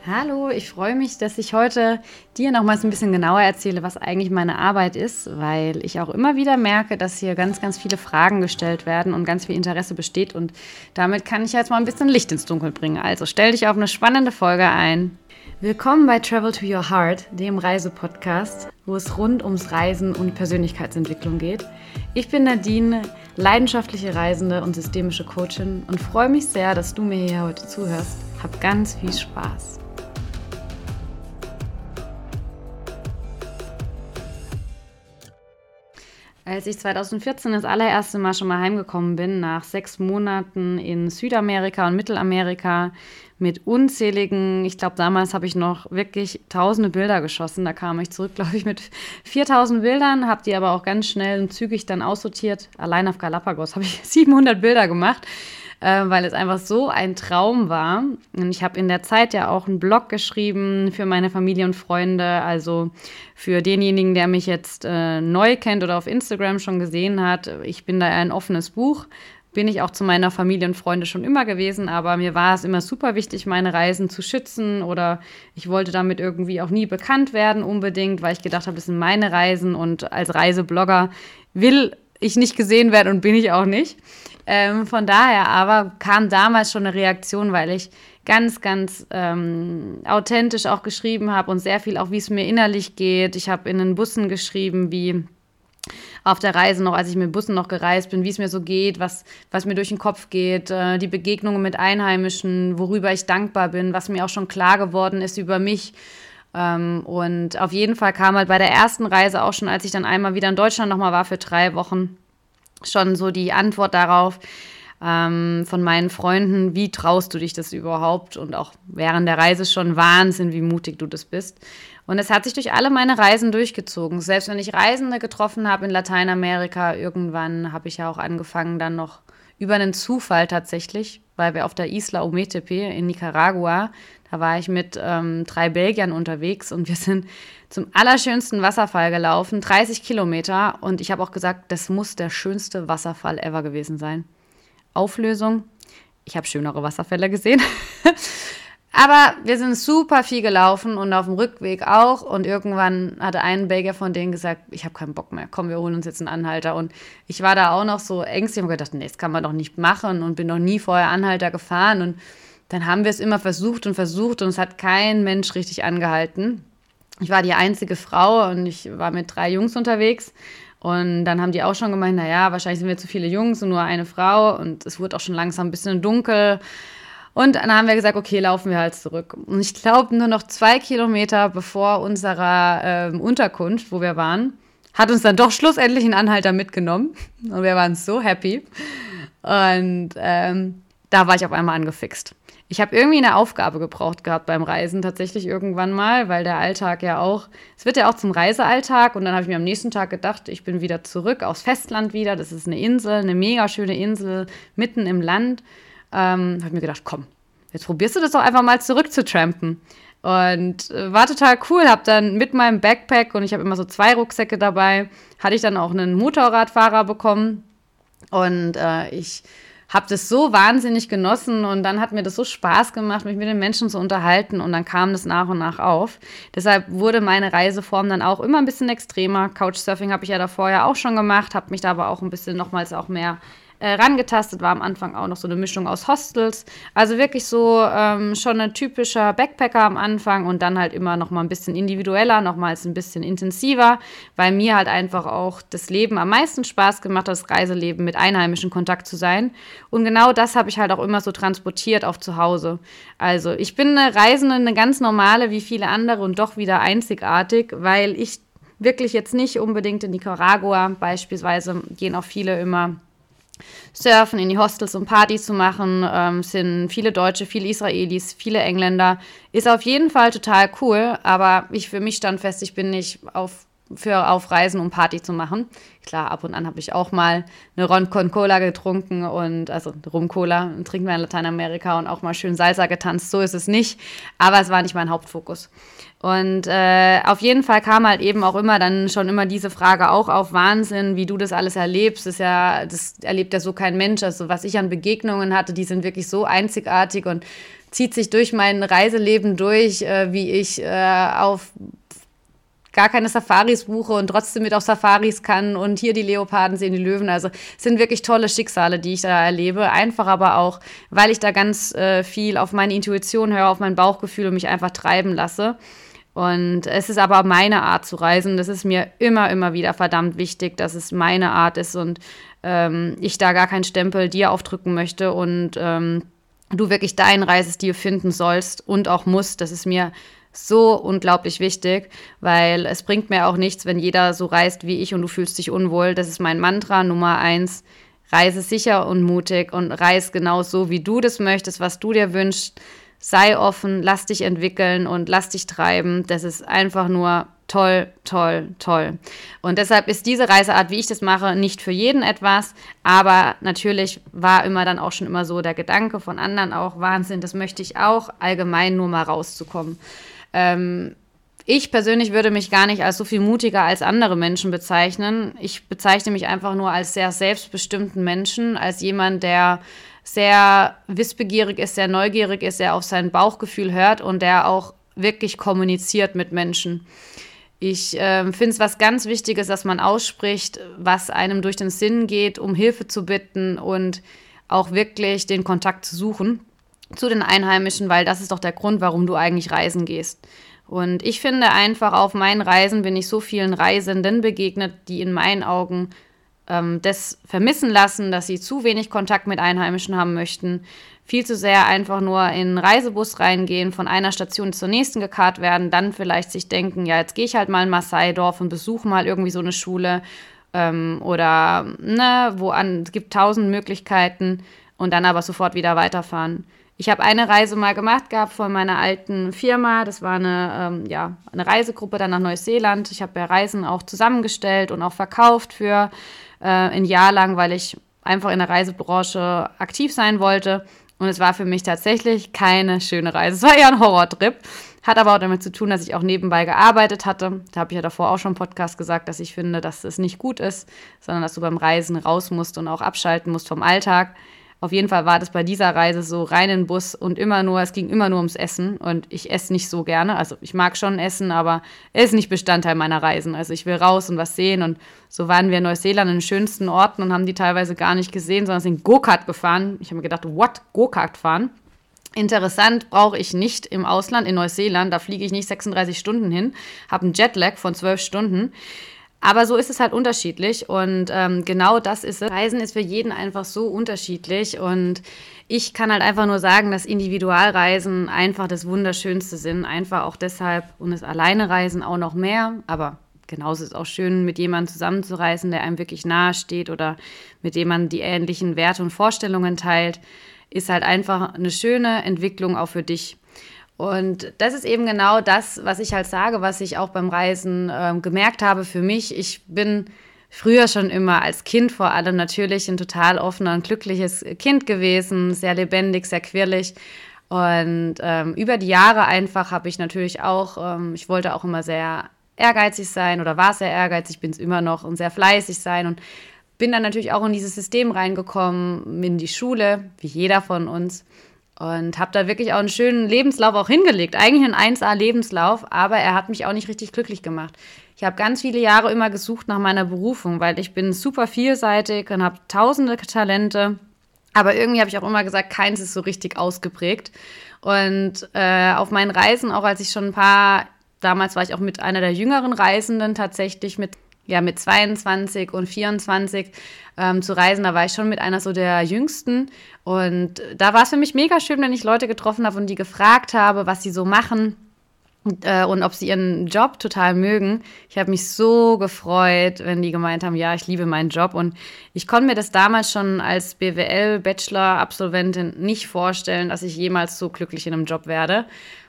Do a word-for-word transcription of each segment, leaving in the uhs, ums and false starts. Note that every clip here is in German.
Hallo, ich freue mich, dass ich heute dir nochmals ein bisschen genauer erzähle, was eigentlich meine Arbeit ist, weil ich auch immer wieder merke, dass hier ganz, ganz viele Fragen gestellt werden und ganz viel Interesse besteht und damit kann ich jetzt mal ein bisschen Licht ins Dunkel bringen. Also stell dich auf eine spannende Folge ein. Willkommen bei Travel to Your Heart, dem Reisepodcast, wo es rund ums Reisen und Persönlichkeitsentwicklung geht. Ich bin Nadine, leidenschaftliche Reisende und systemische Coachin und freue mich sehr, dass du mir hier heute zuhörst. Hab ganz viel Spaß. Als ich zwanzig vierzehn das allererste Mal schon mal heimgekommen bin, nach sechs Monaten in Südamerika und Mittelamerika mit unzähligen, ich glaube damals habe ich noch wirklich tausende Bilder geschossen, da kam ich zurück, glaube ich, mit viertausend Bildern, habe die aber auch ganz schnell und zügig dann aussortiert. Allein auf Galapagos habe ich siebenhundert Bilder gemacht, äh, weil es einfach so ein Traum war. Und ich habe in der Zeit ja auch einen Blog geschrieben für meine Familie und Freunde, also für denjenigen, der mich jetzt äh, neu kennt oder auf Instagram schon gesehen hat. Ich bin da ein offenes Buch, bin ich auch zu meiner Familie und Freunde schon immer gewesen, aber mir war es immer super wichtig, meine Reisen zu schützen oder ich wollte damit irgendwie auch nie bekannt werden unbedingt, weil ich gedacht habe, das sind meine Reisen und als Reiseblogger will ich nicht gesehen werden und bin ich auch nicht. Ähm, von daher aber kam damals schon eine Reaktion, weil ich ganz, ganz ähm, authentisch auch geschrieben habe und sehr viel auch, wie es mir innerlich geht. Ich habe in den Bussen geschrieben, wie auf der Reise noch, als ich mit Bussen noch gereist bin, wie es mir so geht, was, was mir durch den Kopf geht, äh, die Begegnungen mit Einheimischen, worüber ich dankbar bin, was mir auch schon klar geworden ist über mich. Ähm, und auf jeden Fall kam halt bei der ersten Reise auch schon, als ich dann einmal wieder in Deutschland nochmal war für drei Wochen, schon so die Antwort darauf ähm, von meinen Freunden, wie traust du dich das überhaupt? Und auch während der Reise schon Wahnsinn, wie mutig du das bist. Und es hat sich durch alle meine Reisen durchgezogen. Selbst wenn ich Reisende getroffen habe in Lateinamerika, irgendwann habe ich ja auch angefangen, dann noch über einen Zufall tatsächlich, weil wir auf der Isla Ometepe in Nicaragua, da war ich mit ähm, drei Belgiern unterwegs und wir sind zum allerschönsten Wasserfall gelaufen, dreißig Kilometer. Und ich habe auch gesagt, das muss der schönste Wasserfall ever gewesen sein. Auflösung, ich habe schönere Wasserfälle gesehen. Aber wir sind super viel gelaufen und auf dem Rückweg auch. Und irgendwann hatte ein Belgier von denen gesagt, ich habe keinen Bock mehr, komm, wir holen uns jetzt einen Anhalter. Und ich war da auch noch so ängstlich und gedacht, nee, das kann man doch nicht machen und bin noch nie vorher Anhalter gefahren. Und dann haben wir es immer versucht und versucht und es hat kein Mensch richtig angehalten. Ich war die einzige Frau und ich war mit drei Jungs unterwegs. Und dann haben die auch schon gemeint, naja, wahrscheinlich sind wir zu viele Jungs und nur eine Frau. Und es wurde auch schon langsam ein bisschen dunkel. Und dann haben wir gesagt, okay, laufen wir halt zurück. Und ich glaube, nur noch zwei Kilometer bevor unserer ähm, Unterkunft, wo wir waren, hat uns dann doch schlussendlich ein Anhalter mitgenommen. Und wir waren so happy. Und ähm, da war ich auf einmal angefixt. Ich habe irgendwie eine Aufgabe gebraucht gehabt beim Reisen, tatsächlich irgendwann mal, weil der Alltag ja auch, es wird ja auch zum Reisealltag. Und dann habe ich mir am nächsten Tag gedacht, ich bin wieder zurück aufs Festland wieder. Das ist eine Insel, eine mega schöne Insel mitten im Land. Ähm, habe mir gedacht, komm, jetzt probierst du das doch einfach mal zurück zu trampen. Und äh, war total cool, habe dann mit meinem Backpack, und ich habe immer so zwei Rucksäcke dabei, hatte ich dann auch einen Motorradfahrer bekommen. Und äh, ich habe das so wahnsinnig genossen und dann hat mir das so Spaß gemacht, mich mit den Menschen zu unterhalten und dann kam das nach und nach auf. Deshalb wurde meine Reiseform dann auch immer ein bisschen extremer. Couchsurfing habe ich ja davor ja auch schon gemacht, habe mich da aber auch ein bisschen nochmals auch mehr Äh, rangetastet, war am Anfang auch noch so eine Mischung aus Hostels, also wirklich so ähm, schon ein typischer Backpacker am Anfang und dann halt immer noch mal ein bisschen individueller, nochmals ein bisschen intensiver, weil mir halt einfach auch das Leben am meisten Spaß gemacht hat, das Reiseleben mit Einheimischen in Kontakt zu sein und genau das habe ich halt auch immer so transportiert auf zu Hause. Also ich bin eine Reisende, eine ganz normale wie viele andere und doch wieder einzigartig, weil ich wirklich jetzt nicht unbedingt in Nicaragua beispielsweise gehen auch viele immer surfen, in die Hostels, um Party zu machen, ähm, sind viele Deutsche, viele Israelis, viele Engländer. Ist auf jeden Fall total cool, aber ich für mich stand fest, ich bin nicht auf, für auf Reisen, um Party zu machen. Klar, ab und an habe ich auch mal eine Ron con Cola getrunken und also Rum-Cola trinken wir in Lateinamerika und auch mal schön Salsa getanzt, so ist es nicht, aber es war nicht mein Hauptfokus. Und äh, auf jeden Fall kam halt eben auch immer dann schon immer diese Frage auch auf, Wahnsinn, wie du das alles erlebst, das ist ja, das erlebt ja so kein Mensch, also was ich an Begegnungen hatte, die sind wirklich so einzigartig und zieht sich durch mein Reiseleben durch, äh, wie ich äh, auf gar keine Safaris buche und trotzdem mit auf Safaris kann und hier die Leoparden sehen, die Löwen. Also es sind wirklich tolle Schicksale, die ich da erlebe. Einfach aber auch, weil ich da ganz äh, viel auf meine Intuition höre, auf mein Bauchgefühl und mich einfach treiben lasse. Und es ist aber meine Art zu reisen. Das ist mir immer, immer wieder verdammt wichtig, dass es meine Art ist und ähm, ich da gar keinen Stempel dir aufdrücken möchte und ähm, du wirklich deinen Reisestil finden sollst und auch musst. Das ist mir so unglaublich wichtig, weil es bringt mir auch nichts, wenn jeder so reist wie ich und du fühlst dich unwohl. Das ist mein Mantra Nummer eins. Reise sicher und mutig und reis genau so, wie du das möchtest, was du dir wünschst. Sei offen, lass dich entwickeln und lass dich treiben. Das ist einfach nur toll, toll, toll. Und deshalb ist diese Reiseart, wie ich das mache, nicht für jeden etwas. Aber natürlich war immer dann auch schon immer so der Gedanke von anderen auch, Wahnsinn, das möchte ich auch, allgemein nur mal rauszukommen. Ähm, ich persönlich würde mich gar nicht als so viel mutiger als andere Menschen bezeichnen. Ich bezeichne mich einfach nur als sehr selbstbestimmten Menschen, als jemand, der sehr wissbegierig ist, sehr neugierig ist, der auf sein Bauchgefühl hört und der auch wirklich kommuniziert mit Menschen. Ich äh, finde es was ganz Wichtiges, dass man ausspricht, was einem durch den Sinn geht, um Hilfe zu bitten und auch wirklich den Kontakt zu suchen zu den Einheimischen, weil das ist doch der Grund, warum du eigentlich reisen gehst. Und ich finde einfach, auf meinen Reisen bin ich so vielen Reisenden begegnet, die in meinen Augen ähm, das vermissen lassen, dass sie zu wenig Kontakt mit Einheimischen haben möchten, viel zu sehr einfach nur in einen Reisebus reingehen, von einer Station zur nächsten gekarrt werden, dann vielleicht sich denken, ja, jetzt gehe ich halt mal in Maasai-Dorf und besuche mal irgendwie so eine Schule ähm, oder ne, wo an, es gibt tausend Möglichkeiten und dann aber sofort wieder weiterfahren. Ich habe eine Reise mal gemacht gehabt von meiner alten Firma. Das war eine, ähm, ja, eine Reisegruppe dann nach Neuseeland. Ich habe ja Reisen auch zusammengestellt und auch verkauft für äh, ein Jahr lang, weil ich einfach in der Reisebranche aktiv sein wollte. Und es war für mich tatsächlich keine schöne Reise. Es war eher ein Horrortrip. Hat aber auch damit zu tun, dass ich auch nebenbei gearbeitet hatte. Da habe ich ja davor auch schon im Podcast gesagt, dass ich finde, dass es nicht gut ist, sondern dass du beim Reisen raus musst und auch abschalten musst vom Alltag. Auf jeden Fall war das bei dieser Reise so rein in den Bus und immer nur, es ging immer nur ums Essen und ich esse nicht so gerne. Also ich mag schon essen, aber es ist nicht Bestandteil meiner Reisen. Also ich will raus und was sehen und so waren wir in Neuseeland in den schönsten Orten und haben die teilweise gar nicht gesehen, sondern sind Go-Kart gefahren. Ich habe mir gedacht, what? Go-Kart fahren? Interessant, brauche ich nicht im Ausland, in Neuseeland, da fliege ich nicht sechsunddreißig Stunden hin, habe einen Jetlag von zwölf Stunden. Aber so ist es halt unterschiedlich und ähm, genau das ist es. Reisen ist für jeden einfach so unterschiedlich und ich kann halt einfach nur sagen, dass Individualreisen einfach das Wunderschönste sind. Einfach auch deshalb und das Alleinereisen auch noch mehr. Aber genauso ist es auch schön, mit jemandem zusammenzureisen, der einem wirklich nahe steht oder mit dem man die ähnlichen Werte und Vorstellungen teilt. Ist halt einfach eine schöne Entwicklung auch für dich. Und das ist eben genau das, was ich halt sage, was ich auch beim Reisen äh, gemerkt habe für mich. Ich bin früher schon immer als Kind vor allem natürlich ein total offener und glückliches Kind gewesen, sehr lebendig, sehr quirlig. Und ähm, über die Jahre einfach habe ich natürlich auch, ähm, ich wollte auch immer sehr ehrgeizig sein oder war sehr ehrgeizig, bin es immer noch und sehr fleißig sein und bin dann natürlich auch in dieses System reingekommen, in die Schule, wie jeder von uns. Und habe da wirklich auch einen schönen Lebenslauf auch hingelegt. Eigentlich einen eins A-Lebenslauf, aber er hat mich auch nicht richtig glücklich gemacht. Ich habe ganz viele Jahre immer gesucht nach meiner Berufung, weil ich bin super vielseitig und habe tausende Talente. Aber irgendwie habe ich auch immer gesagt, keins ist so richtig ausgeprägt. Und äh, auf meinen Reisen, auch als ich schon ein paar, damals war ich auch mit einer der jüngeren Reisenden tatsächlich mit ja, mit zweiundzwanzig und vierundzwanzig ähm, zu reisen, da war ich schon mit einer so der Jüngsten. Und da war es für mich mega schön, wenn ich Leute getroffen habe und die gefragt habe, was sie so machen und, äh, und ob sie ihren Job total mögen. Ich habe mich so gefreut, wenn die gemeint haben, ja, ich liebe meinen Job. Und ich konnte mir das damals schon als B W L-Bachelor-Absolventin nicht vorstellen, dass ich jemals so glücklich in einem Job werde.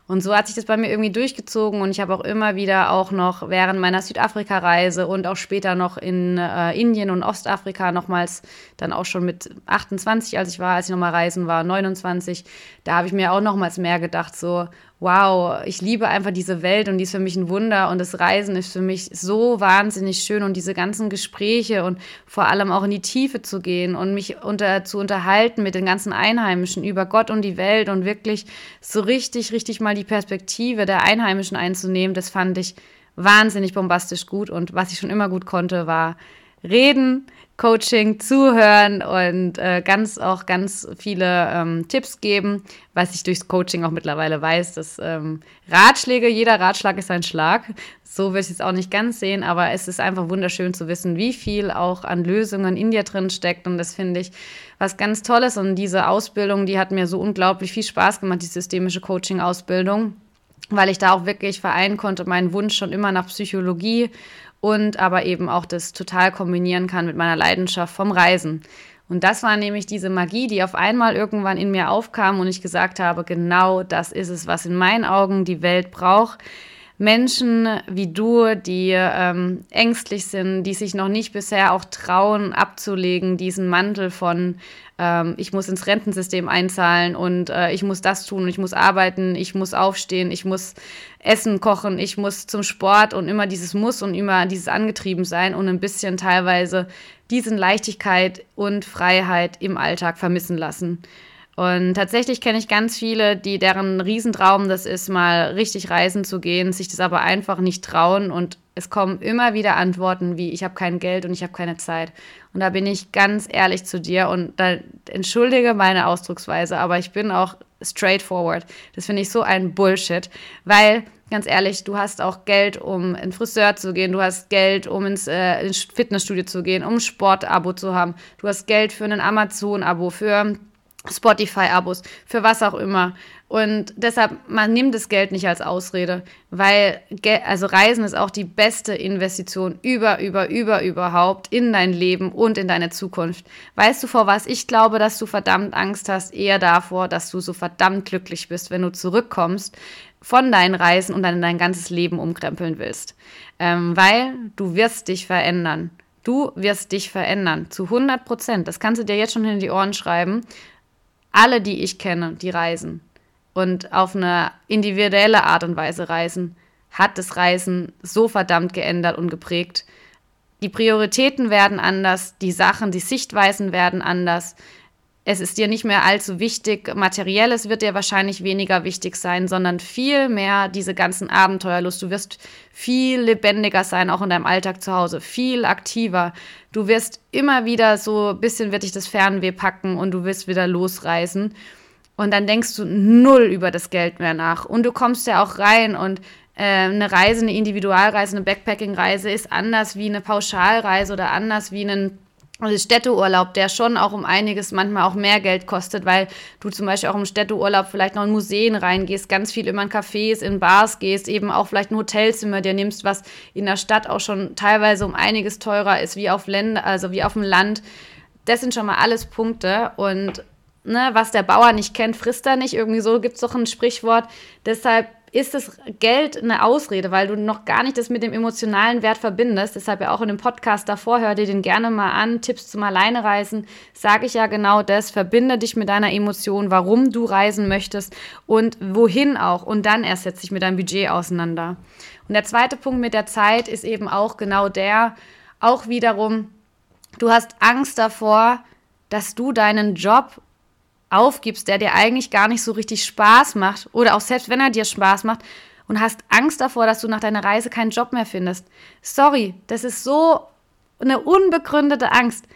Und so hat sich das bei mir irgendwie durchgezogen und ich habe auch immer wieder auch noch während meiner Südafrika-Reise und auch später noch in äh, Indien und Ostafrika nochmals, dann auch schon mit achtundzwanzig, als ich war, als ich nochmal reisen war, neunundzwanzig, da habe ich mir auch nochmals mehr gedacht, so, wow, ich liebe einfach diese Welt und die ist für mich ein Wunder und das Reisen ist für mich so wahnsinnig schön und diese ganzen Gespräche und vor allem auch in die Tiefe zu gehen und mich unter, zu unterhalten mit den ganzen Einheimischen über Gott und die Welt und wirklich so richtig, richtig mal die Perspektive der Einheimischen einzunehmen, das fand ich wahnsinnig bombastisch gut und was ich schon immer gut konnte, war reden, Coaching, zuhören und äh, ganz auch ganz viele ähm, Tipps geben, was ich durchs Coaching auch mittlerweile weiß, dass ähm, Ratschläge, jeder Ratschlag ist ein Schlag. So will ich es auch nicht ganz sehen, aber es ist einfach wunderschön zu wissen, wie viel auch an Lösungen in dir drin steckt und das finde ich was ganz Tolles und diese Ausbildung, die hat mir so unglaublich viel Spaß gemacht, die systemische Coaching-Ausbildung, weil ich da auch wirklich vereinen konnte, meinen Wunsch schon immer nach Psychologie und aber eben auch das total kombinieren kann mit meiner Leidenschaft vom Reisen. Und das war nämlich diese Magie, die auf einmal irgendwann in mir aufkam und ich gesagt habe, genau das ist es, was in meinen Augen die Welt braucht. Menschen wie du, die ähm, ängstlich sind, die sich noch nicht bisher auch trauen, abzulegen, diesen Mantel von ähm, ich muss ins Rentensystem einzahlen und äh, ich muss das tun, ich muss arbeiten, ich muss aufstehen, ich muss Essen kochen, ich muss zum Sport und immer dieses Muss und immer dieses Angetriebensein und ein bisschen teilweise diesen Leichtigkeit und Freiheit im Alltag vermissen lassen. Und tatsächlich kenne ich ganz viele, die deren Riesentraum das ist, mal richtig reisen zu gehen, sich das aber einfach nicht trauen. Und es kommen immer wieder Antworten wie, ich habe kein Geld und ich habe keine Zeit. Und da bin ich ganz ehrlich zu dir und da entschuldige meine Ausdrucksweise, aber ich bin auch straightforward. Das finde ich so ein Bullshit, weil, ganz ehrlich, du hast auch Geld, um in den Friseur zu gehen, du hast Geld, um ins, äh, ins Fitnessstudio zu gehen, um ein Sportabo zu haben, du hast Geld für ein Amazon-Abo, für Spotify-Abos, für was auch immer. Und deshalb, man nimmt das Geld nicht als Ausrede, weil also Reisen ist auch die beste Investition über, über, über, überhaupt in dein Leben und in deine Zukunft. Weißt du, vor was ich glaube, dass du verdammt Angst hast? Eher davor, dass du so verdammt glücklich bist, wenn du zurückkommst von deinen Reisen und dann dein ganzes Leben umkrempeln willst. Ähm, weil du wirst dich verändern. Du wirst dich verändern, zu hundert Prozent. Das kannst du dir jetzt schon in die Ohren schreiben. Alle, die ich kenne, die reisen und auf eine individuelle Art und Weise reisen, hat das Reisen so verdammt geändert und geprägt. Die Prioritäten werden anders, die Sachen, die Sichtweisen werden anders. Es ist dir nicht mehr allzu wichtig, Materielles wird dir wahrscheinlich weniger wichtig sein, sondern viel mehr diese ganzen Abenteuerlust. Du wirst viel lebendiger sein, auch in deinem Alltag zu Hause, viel aktiver. Du wirst immer wieder so ein bisschen wird dich das Fernweh packen und du wirst wieder losreisen. Und dann denkst du null über das Geld mehr nach. Und du kommst ja auch rein und äh, eine Reise, eine Individualreise, eine Backpacking-Reise ist anders wie eine Pauschalreise oder anders wie ein Also Städteurlaub, der schon auch um einiges manchmal auch mehr Geld kostet, weil du zum Beispiel auch im Städteurlaub vielleicht noch in Museen reingehst, ganz viel immer in Cafés, in Bars gehst, eben auch vielleicht ein Hotelzimmer dir nimmst, was in der Stadt auch schon teilweise um einiges teurer ist, wie auf Länder, also wie auf dem Land. Das sind schon mal alles Punkte und ne, was der Bauer nicht kennt, frisst er nicht. Irgendwie so gibt es doch ein Sprichwort. Deshalb ist das Geld eine Ausrede, weil du noch gar nicht das mit dem emotionalen Wert verbindest. Deshalb ja auch in dem Podcast davor, hör dir den gerne mal an, Tipps zum Alleinereisen, sage ich ja genau das, verbinde dich mit deiner Emotion, warum du reisen möchtest und wohin auch und dann erst setz dich mit deinem Budget auseinander. Und der zweite Punkt mit der Zeit ist eben auch genau der, auch wiederum, du hast Angst davor, dass du deinen Job aufgibst, der dir eigentlich gar nicht so richtig Spaß macht oder auch selbst wenn er dir Spaß macht und hast Angst davor, dass du nach deiner Reise keinen Job mehr findest. Sorry, das ist so eine unbegründete Angst.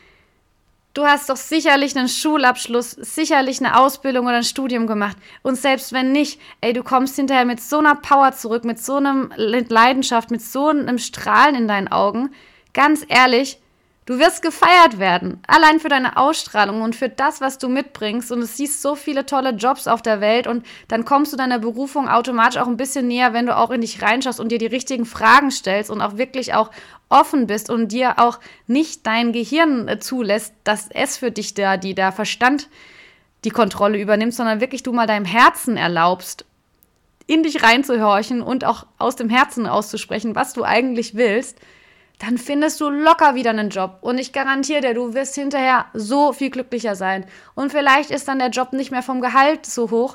Du hast doch sicherlich einen Schulabschluss, sicherlich eine Ausbildung oder ein Studium gemacht und selbst wenn nicht, ey, du kommst hinterher mit so einer Power zurück, mit so einem Leidenschaft, mit so einem Strahlen in deinen Augen. Ganz ehrlich, du wirst gefeiert werden, allein für deine Ausstrahlung und für das, was du mitbringst. Und du siehst so viele tolle Jobs auf der Welt und dann kommst du deiner Berufung automatisch auch ein bisschen näher, wenn du auch in dich reinschaust und dir die richtigen Fragen stellst und auch wirklich auch offen bist und dir auch nicht dein Gehirn zulässt, dass es für dich der, die der Verstand die Kontrolle übernimmt, sondern wirklich du mal deinem Herzen erlaubst, in dich reinzuhorchen und auch aus dem Herzen auszusprechen, was du eigentlich willst, dann findest du locker wieder einen Job. Und ich garantiere dir, du wirst hinterher so viel glücklicher sein. Und vielleicht ist dann der Job nicht mehr vom Gehalt so hoch,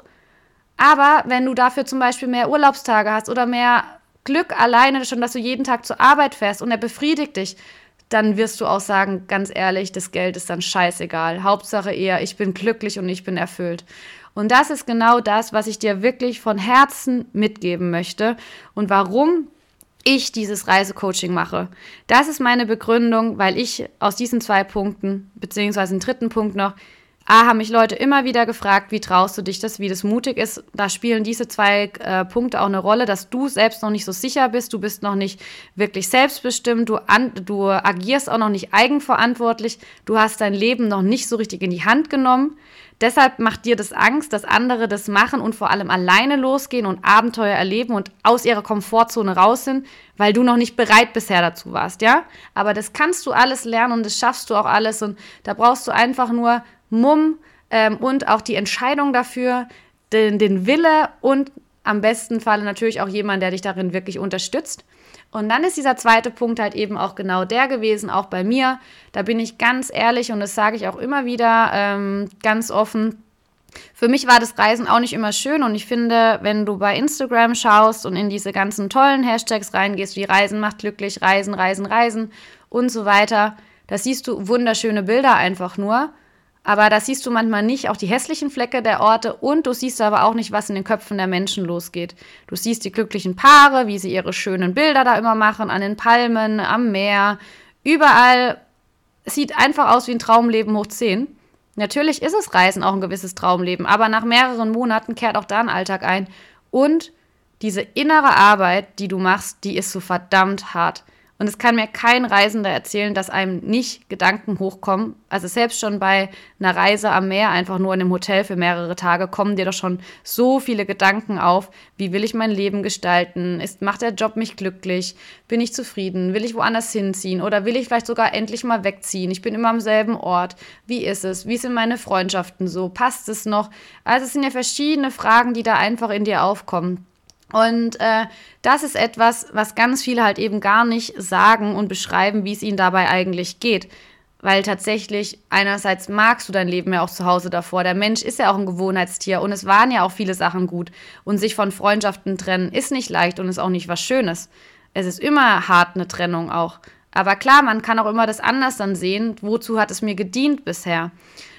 aber wenn du dafür zum Beispiel mehr Urlaubstage hast oder mehr Glück alleine schon, dass du jeden Tag zur Arbeit fährst und er befriedigt dich, dann wirst du auch sagen, ganz ehrlich, das Geld ist dann scheißegal. Hauptsache eher, ich bin glücklich und ich bin erfüllt. Und das ist genau das, was ich dir wirklich von Herzen mitgeben möchte und warum ich dieses Reisecoaching mache. Das ist meine Begründung, weil ich aus diesen zwei Punkten, beziehungsweise einen dritten Punkt noch, A, haben mich Leute immer wieder gefragt, wie traust du dich das, wie das mutig ist. Da spielen diese zwei äh, Punkte auch eine Rolle, dass du selbst noch nicht so sicher bist, du bist noch nicht wirklich selbstbestimmt, du, an, du agierst auch noch nicht eigenverantwortlich, du hast dein Leben noch nicht so richtig in die Hand genommen. Deshalb macht dir das Angst, dass andere das machen und vor allem alleine losgehen und Abenteuer erleben und aus ihrer Komfortzone raus sind, weil du noch nicht bereit bisher dazu warst, ja? Aber das kannst du alles lernen und das schaffst du auch alles und da brauchst du einfach nur Mumm ähm, und auch die Entscheidung dafür, den, den Wille und am besten Falle natürlich auch jemand, der dich darin wirklich unterstützt. Und dann ist dieser zweite Punkt halt eben auch genau der gewesen, auch bei mir. Da bin ich ganz ehrlich und das sage ich auch immer wieder ähm, ganz offen. Für mich war das Reisen auch nicht immer schön und ich finde, wenn du bei Instagram schaust und in diese ganzen tollen Hashtags reingehst, wie Reisen macht glücklich, Reisen, Reisen, Reisen und so weiter, da siehst du wunderschöne Bilder einfach nur. Aber da siehst du manchmal nicht auch die hässlichen Flecke der Orte und du siehst aber auch nicht, was in den Köpfen der Menschen losgeht. Du siehst die glücklichen Paare, wie sie ihre schönen Bilder da immer machen, an den Palmen, am Meer, überall. Sieht einfach aus wie ein Traumleben hoch zehn. Natürlich ist es Reisen auch ein gewisses Traumleben, aber nach mehreren Monaten kehrt auch da ein Alltag ein. Und diese innere Arbeit, die du machst, die ist so verdammt hart. Und es kann mir kein Reisender erzählen, dass einem nicht Gedanken hochkommen. Also selbst schon bei einer Reise am Meer, einfach nur in einem Hotel für mehrere Tage, kommen dir doch schon so viele Gedanken auf. Wie will ich mein Leben gestalten? Ist, macht der Job mich glücklich? Bin ich zufrieden? Will ich woanders hinziehen? Oder will ich vielleicht sogar endlich mal wegziehen? Ich bin immer am selben Ort. Wie ist es? Wie sind meine Freundschaften so? Passt es noch? Also es sind ja verschiedene Fragen, die da einfach in dir aufkommen. Und äh, das ist etwas, was ganz viele halt eben gar nicht sagen und beschreiben, wie es ihnen dabei eigentlich geht. Weil tatsächlich einerseits magst du dein Leben ja auch zu Hause davor. Der Mensch ist ja auch ein Gewohnheitstier und es waren ja auch viele Sachen gut. Und sich von Freundschaften trennen ist nicht leicht und ist auch nicht was Schönes. Es ist immer hart, eine Trennung auch. Aber klar, man kann auch immer das anders dann sehen. Wozu hat es mir gedient bisher?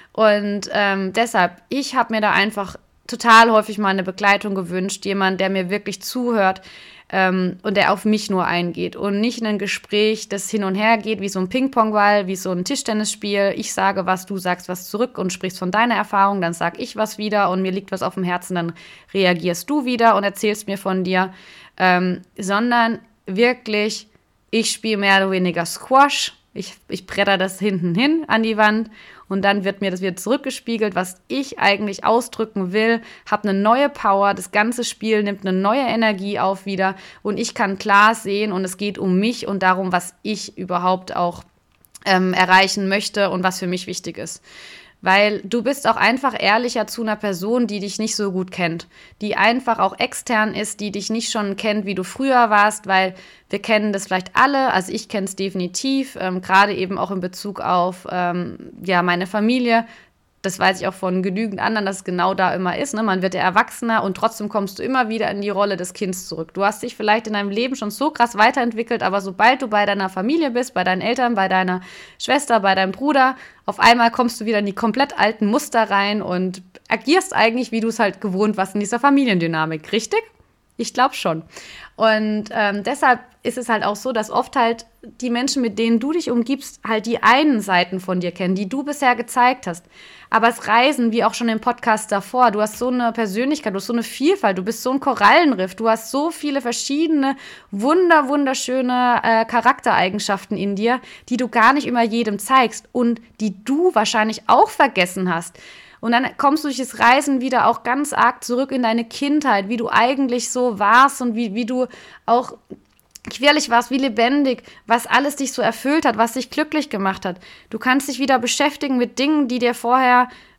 Und ähm, deshalb, ich habe mir da einfach total häufig mal eine Begleitung gewünscht, jemand, der mir wirklich zuhört ähm, und der auf mich nur eingeht und nicht in ein Gespräch, das hin und her geht, wie so ein Ping-Pong-Ball, wie so ein Tischtennisspiel. Ich sage was, du sagst was zurück und sprichst von deiner Erfahrung, dann sag ich was wieder und mir liegt was auf dem Herzen, dann reagierst du wieder und erzählst mir von dir, ähm, sondern wirklich, ich spiele mehr oder weniger Squash, ich, ich bretter das hinten hin an die Wand und dann wird mir das wieder zurückgespiegelt, was ich eigentlich ausdrücken will, habe eine neue Power, das ganze Spiel nimmt eine neue Energie auf wieder und ich kann klar sehen und es geht um mich und darum, was ich überhaupt auch ähm, erreichen möchte und was für mich wichtig ist. Weil du bist auch einfach ehrlicher zu einer Person, die dich nicht so gut kennt, die einfach auch extern ist, die dich nicht schon kennt, wie du früher warst, weil wir kennen das vielleicht alle, also ich kenne es definitiv, ähm, gerade eben auch in Bezug auf ähm, ja, meine Familie. Das weiß ich auch von genügend anderen, dass es genau da immer ist. Ne? Man wird ja erwachsener und trotzdem kommst du immer wieder in die Rolle des Kindes zurück. Du hast dich vielleicht in deinem Leben schon so krass weiterentwickelt, aber sobald du bei deiner Familie bist, bei deinen Eltern, bei deiner Schwester, bei deinem Bruder, auf einmal kommst du wieder in die komplett alten Muster rein und agierst eigentlich, wie du es halt gewohnt warst in dieser Familiendynamik. Richtig? Ich glaube schon. Und ähm, deshalb ist es halt auch so, dass oft halt die Menschen, mit denen du dich umgibst, halt die einen Seiten von dir kennen, die du bisher gezeigt hast. Aber das Reisen, wie auch schon im Podcast davor, du hast so eine Persönlichkeit, du hast so eine Vielfalt, du bist so ein Korallenriff, du hast so viele verschiedene, wunder, wunderschöne äh, Charaktereigenschaften in dir, die du gar nicht immer jedem zeigst und die du wahrscheinlich auch vergessen hast. Und dann kommst du durch das Reisen wieder auch ganz arg zurück in deine Kindheit, wie du eigentlich so warst und wie, wie du auch quirlig warst, wie lebendig, was alles dich so erfüllt hat, was dich glücklich gemacht hat. Du kannst dich wieder beschäftigen mit Dingen, die dir vorher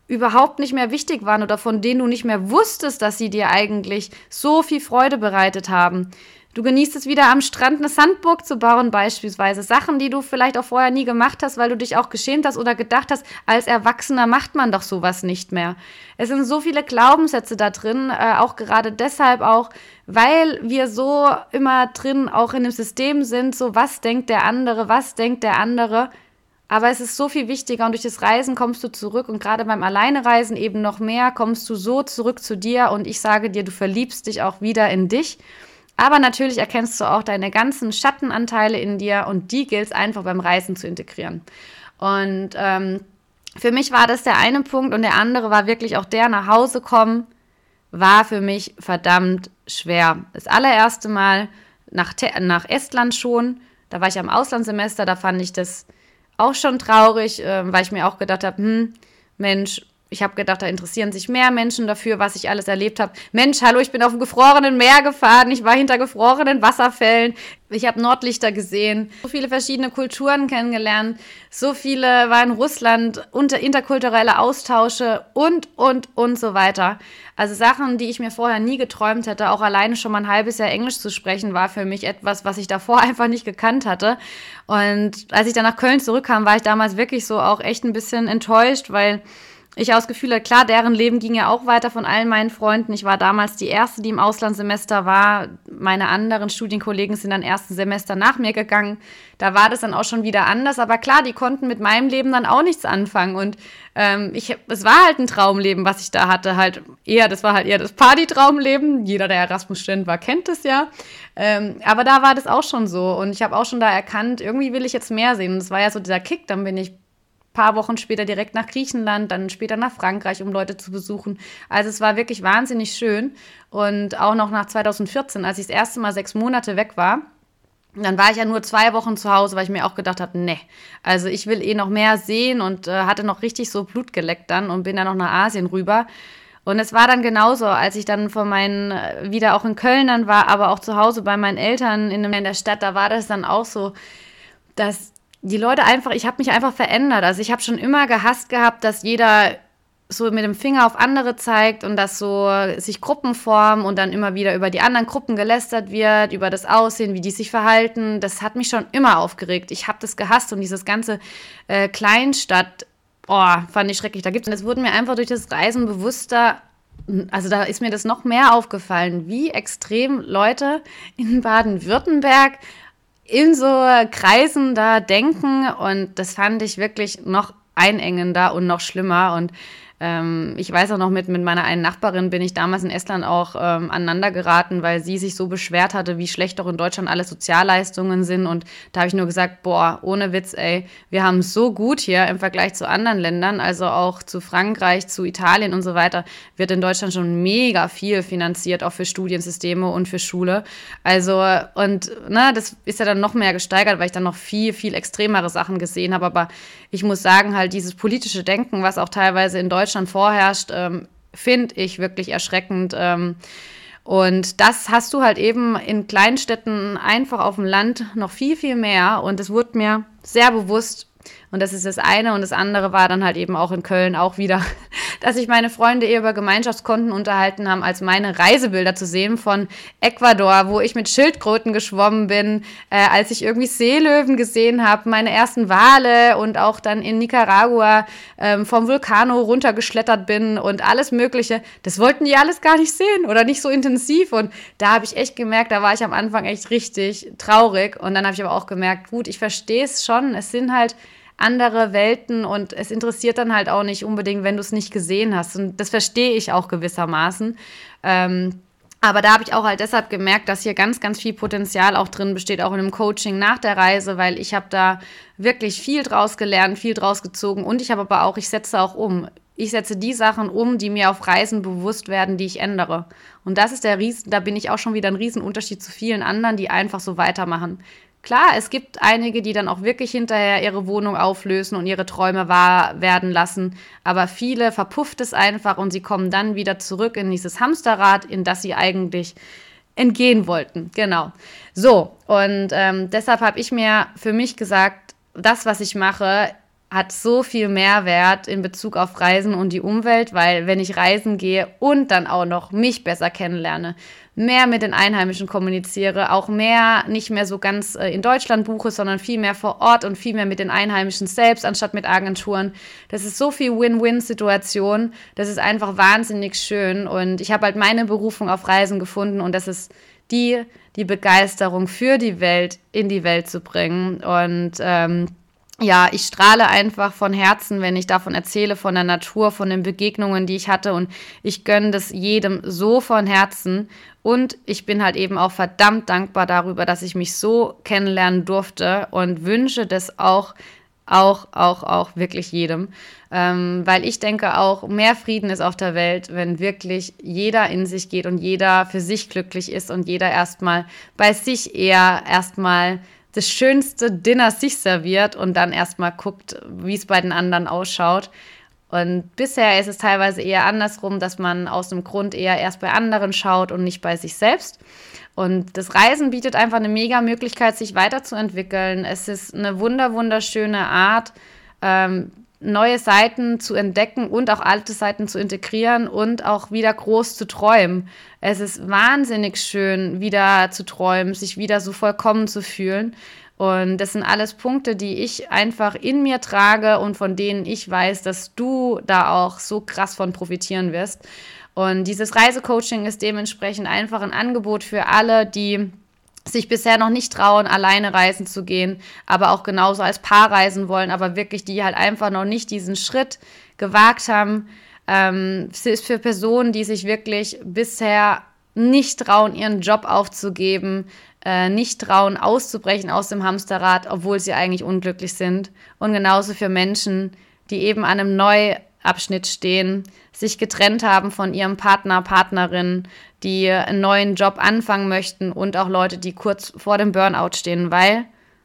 überhaupt nicht mehr wichtig waren oder von denen du nicht mehr wusstest, dass sie dir eigentlich so viel Freude bereitet haben. Du genießt es wieder am Strand eine Sandburg zu bauen beispielsweise. Sachen, die du vielleicht auch vorher nie gemacht hast, weil du dich auch geschämt hast oder gedacht hast, als Erwachsener macht man doch sowas nicht mehr. Es sind so viele Glaubenssätze da drin, äh, auch gerade deshalb auch, weil wir so immer drin auch in dem System sind, so was denkt der andere, was denkt der andere. Aber es ist so viel wichtiger und durch das Reisen kommst du zurück und gerade beim Alleinereisen eben noch mehr, kommst du so zurück zu dir und ich sage dir, du verliebst dich auch wieder in dich. Aber natürlich erkennst du auch deine ganzen Schattenanteile in dir und die gilt es einfach beim Reisen zu integrieren. Und ähm, für mich war das der eine Punkt und der andere war wirklich auch der nach Hause kommen, war für mich verdammt schwer. Das allererste Mal nach, Te- nach Estland schon, da war ich am Auslandssemester, da fand ich das auch schon traurig, äh, weil ich mir auch gedacht habe, hm, Mensch, ich habe gedacht, da interessieren sich mehr Menschen dafür, was ich alles erlebt habe. Mensch, hallo, ich bin auf dem gefrorenen Meer gefahren, ich war hinter gefrorenen Wasserfällen, ich habe Nordlichter gesehen, so viele verschiedene Kulturen kennengelernt, so viele war in Russland, unter interkulturelle Austausche und, und, und so weiter. Also Sachen, die ich mir vorher nie geträumt hätte, auch alleine schon mal ein halbes Jahr Englisch zu sprechen, war für mich etwas, was ich davor einfach nicht gekannt hatte. Und als ich dann nach Köln zurückkam, war ich damals wirklich so auch echt ein bisschen enttäuscht, weil ich auch das Gefühl hatte, klar, deren Leben ging ja auch weiter von allen meinen Freunden. Ich war damals die Erste, die im Auslandssemester war. Meine anderen Studienkollegen sind dann ersten Semester nach mir gegangen. Da war das dann auch schon wieder anders. Aber klar, die konnten mit meinem Leben dann auch nichts anfangen. Und ähm, ich, es war halt ein Traumleben, was ich da hatte. Halt eher, das war halt eher das Party-Traumleben. Jeder, der Erasmus-Student war, kennt es ja. Ähm, aber da war das auch schon so. Und ich habe auch schon da erkannt, irgendwie will ich jetzt mehr sehen. Und das war ja so dieser Kick. Dann bin ich paar Wochen später direkt nach Griechenland, dann später nach Frankreich, um Leute zu besuchen. Also es war wirklich wahnsinnig schön. Und auch noch nach zwanzig vierzehn, als ich das erste Mal sechs Monate weg war, dann war ich ja nur zwei Wochen zu Hause, weil ich mir auch gedacht habe, ne, also ich will eh noch mehr sehen und äh, hatte noch richtig so Blut geleckt dann und bin dann noch nach Asien rüber. Und es war dann genauso, als ich dann von meinen, wieder auch in Köln dann war, aber auch zu Hause bei meinen Eltern in der Stadt, da war das dann auch so, dass die Leute einfach, ich habe mich einfach verändert. Also ich habe schon immer gehasst gehabt, dass jeder so mit dem Finger auf andere zeigt und dass so sich Gruppen formen und dann immer wieder über die anderen Gruppen gelästert wird, über das Aussehen, wie die sich verhalten. Das hat mich schon immer aufgeregt. Ich habe das gehasst und dieses ganze äh, Kleinstadt, oh, fand ich schrecklich. Da gibt's, und es wurde mir einfach durch das Reisen bewusster. Also da ist mir das noch mehr aufgefallen, wie extrem Leute in Baden-Württemberg in so Kreisen da denken und das fand ich wirklich noch einengender und noch schlimmer und ähm, ich weiß auch noch, mit, mit meiner einen Nachbarin bin ich damals in Estland auch ähm, aneinander geraten, weil sie sich so beschwert hatte, wie schlecht doch in Deutschland alle Sozialleistungen sind und da habe ich nur gesagt, boah, ohne Witz, ey, wir haben es so gut hier im Vergleich zu anderen Ländern, also auch zu Frankreich, zu Italien und so weiter, wird in Deutschland schon mega viel finanziert, auch für Studiensysteme und für Schule, also und ne, das ist ja dann noch mehr gesteigert, weil ich dann noch viel, viel extremere Sachen gesehen habe, aber ich muss sagen, halt dieses politische Denken, was auch teilweise in Deutschland vorherrscht, ähm, finde ich wirklich erschreckend. Ähm, und das hast du halt eben in Kleinstädten einfach auf dem Land noch viel, viel mehr. Und es wurde mir sehr bewusst. Und das ist das eine. Und das andere war dann halt eben auch in Köln auch wieder, dass sich meine Freunde eher über Gemeinschaftskonten unterhalten haben, als meine Reisebilder zu sehen von Ecuador, wo ich mit Schildkröten geschwommen bin, äh, als ich irgendwie Seelöwen gesehen habe, meine ersten Wale und auch dann in Nicaragua ähm, vom Vulcano runtergeschlettert bin und alles Mögliche. Das wollten die alles gar nicht sehen oder nicht so intensiv. Und da habe ich echt gemerkt, da war ich am Anfang echt richtig traurig. Und dann habe ich aber auch gemerkt, gut, ich verstehe es schon. Es sind halt andere Welten und es interessiert dann halt auch nicht unbedingt, wenn du es nicht gesehen hast. Und das verstehe ich auch gewissermaßen. Ähm, aber da habe ich auch halt deshalb gemerkt, dass hier ganz, ganz viel Potenzial auch drin besteht, auch in einem Coaching nach der Reise, weil ich habe da wirklich viel draus gelernt, viel draus gezogen und ich habe aber auch, ich setze auch um. Ich setze die Sachen um, die mir auf Reisen bewusst werden, die ich ändere. Und das ist der Riesen, da bin ich auch schon wieder ein Riesenunterschied zu vielen anderen, die einfach so weitermachen. Klar, es gibt einige, die dann auch wirklich hinterher ihre Wohnung auflösen und ihre Träume wahr werden lassen. Aber viele verpufft es einfach und sie kommen dann wieder zurück in dieses Hamsterrad, in das sie eigentlich entgehen wollten. Genau. So, und ähm, deshalb habe ich mir für mich gesagt, das, was ich mache, hat so viel Mehrwert in Bezug auf Reisen und die Umwelt, weil wenn ich reisen gehe und dann auch noch mich besser kennenlerne, mehr mit den Einheimischen kommuniziere, auch mehr nicht mehr so ganz in Deutschland buche, sondern viel mehr vor Ort und viel mehr mit den Einheimischen selbst, anstatt mit Agenturen. Das ist so viel Win-Win-Situation, das ist einfach wahnsinnig schön und ich habe halt meine Berufung auf Reisen gefunden und das ist die, die Begeisterung für die Welt in die Welt zu bringen und ähm, ja, ich strahle einfach von Herzen, wenn ich davon erzähle, von der Natur, von den Begegnungen, die ich hatte und ich gönne das jedem so von Herzen und ich bin halt eben auch verdammt dankbar darüber, dass ich mich so kennenlernen durfte und wünsche das auch, auch, auch, auch wirklich jedem, ähm, weil ich denke auch, mehr Frieden ist auf der Welt, wenn wirklich jeder in sich geht und jeder für sich glücklich ist und jeder erstmal bei sich eher erstmal das schönste Dinner sich serviert und dann erstmal guckt, wie es bei den anderen ausschaut. Und bisher ist es teilweise eher andersrum, dass man aus dem Grund eher erst bei anderen schaut und nicht bei sich selbst. Und das Reisen bietet einfach eine mega Möglichkeit, sich weiterzuentwickeln. Es ist eine wunder, wunderschöne Art, ähm, neue Seiten zu entdecken und auch alte Seiten zu integrieren und auch wieder groß zu träumen. Es ist wahnsinnig schön, wieder zu träumen, sich wieder so vollkommen zu fühlen. Und das sind alles Punkte, die ich einfach in mir trage und von denen ich weiß, dass du da auch so krass von profitieren wirst. Und dieses Reisecoaching ist dementsprechend einfach ein Angebot für alle, die sich bisher noch nicht trauen, alleine reisen zu gehen, aber auch genauso als Paar reisen wollen, aber wirklich die halt einfach noch nicht diesen Schritt gewagt haben. Ähm, es ist für Personen, die sich wirklich bisher nicht trauen, ihren Job aufzugeben, äh, nicht trauen, auszubrechen aus dem Hamsterrad, obwohl sie eigentlich unglücklich sind. Und genauso für Menschen, die eben an einem Neuabschnitt stehen, sich getrennt haben von ihrem Partner, Partnerin, die einen neuen Job anfangen möchten und auch Leute, die kurz vor dem Burnout stehen, weil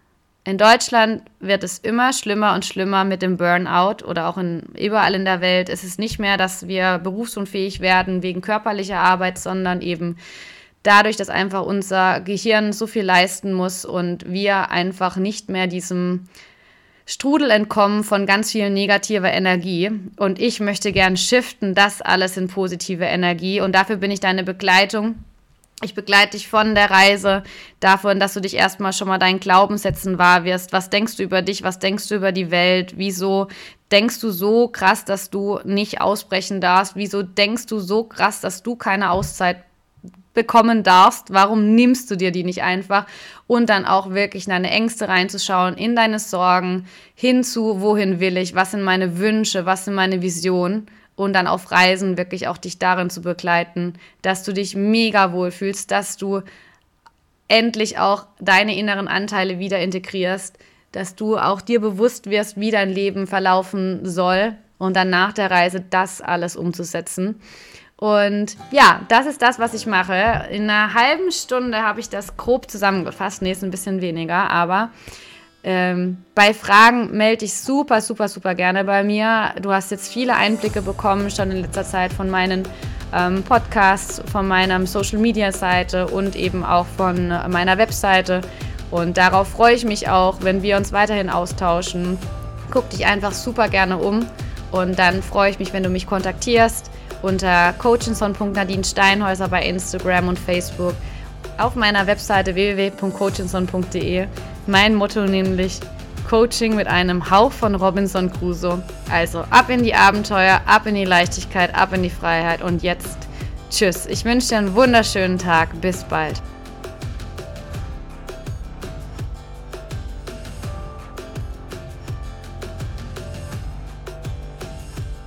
in Deutschland wird es immer schlimmer und schlimmer mit dem Burnout oder auch in, überall in der Welt. Es ist nicht mehr, dass wir berufsunfähig werden wegen körperlicher Arbeit, sondern eben dadurch, dass einfach unser Gehirn so viel leisten muss und wir einfach nicht mehr diesem Strudel entkommen von ganz viel negativer Energie. Und ich möchte gern shiften, das alles in positive Energie. Und dafür bin ich deine Begleitung. Ich begleite dich von der Reise, davon, dass du dich erstmal schon mal deinen Glaubenssätzen wahr wirst. Was denkst du über dich? Was denkst du über die Welt? Wieso denkst du so krass, dass du nicht ausbrechen darfst? Wieso denkst du so krass, dass du keine Auszeit bekommen darfst? Warum nimmst du dir die nicht einfach? Und dann auch wirklich in deine Ängste reinzuschauen, in deine Sorgen, hinzu, wohin will ich? Was sind meine Wünsche? Was sind meine Visionen? Und dann auf Reisen wirklich auch dich darin zu begleiten, dass du dich mega wohlfühlst, dass du endlich auch deine inneren Anteile wieder integrierst, dass du auch dir bewusst wirst, wie dein Leben verlaufen soll und dann nach der Reise das alles umzusetzen. Und ja, das ist das, was ich mache. In einer halben Stunde habe ich das grob zusammengefasst. Nee, ist ein bisschen weniger, aber Ähm, bei Fragen melde dich super, super, super gerne bei mir. Du hast jetzt viele Einblicke bekommen, schon in letzter Zeit von meinen ähm, Podcasts, von meiner Social-Media-Seite und eben auch von äh, meiner Webseite. Und darauf freue ich mich auch, wenn wir uns weiterhin austauschen. Guck dich einfach super gerne um und dann freue ich mich, wenn du mich kontaktierst unter coachinson punkt nadine steinhäuser bei Instagram und Facebook, auf meiner Webseite w w w punkt coachinson punkt d e. Mein Motto nämlich Coaching mit einem Hauch von Robinson Crusoe. Also ab in die Abenteuer, ab in die Leichtigkeit, ab in die Freiheit und jetzt tschüss. Ich wünsche dir einen wunderschönen Tag. Bis bald.